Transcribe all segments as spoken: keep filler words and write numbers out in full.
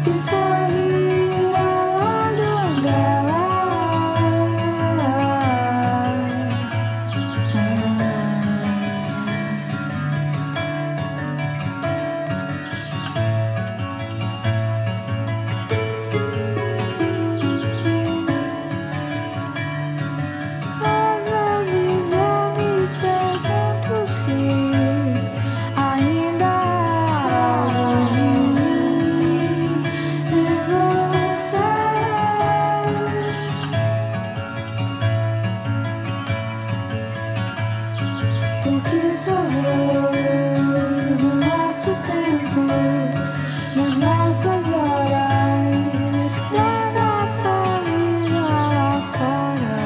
e sorrir ao lado dela. Às vezes eu me pergunto se ainda há algo de mim em você. O que sobrou do nosso tempo, das nossas horas, da nossa vida lá fora.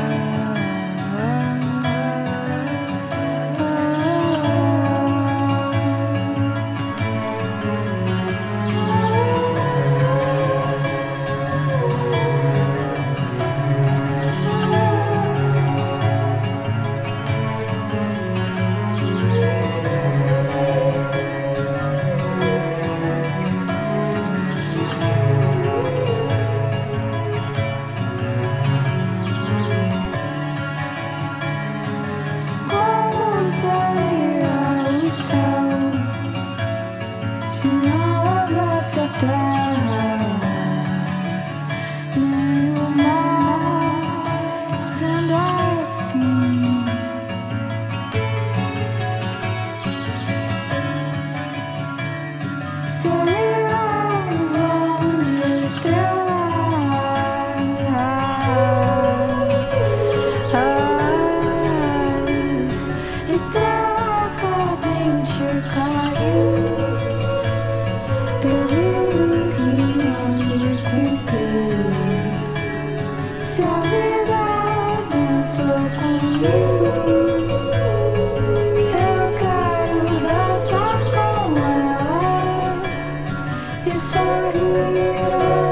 Como seria o céu se não houvesse a terra, nem o mar? Sendo assim, seria um vão de estrelas, estrela cadente caiu, pedido que não se cumpriu. Se a vida dançou comigo, eu quero dançar com ela e sorrir.